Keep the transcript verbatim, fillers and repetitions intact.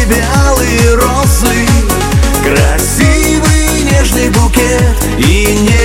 тебе алые розы, красивый нежный букет и не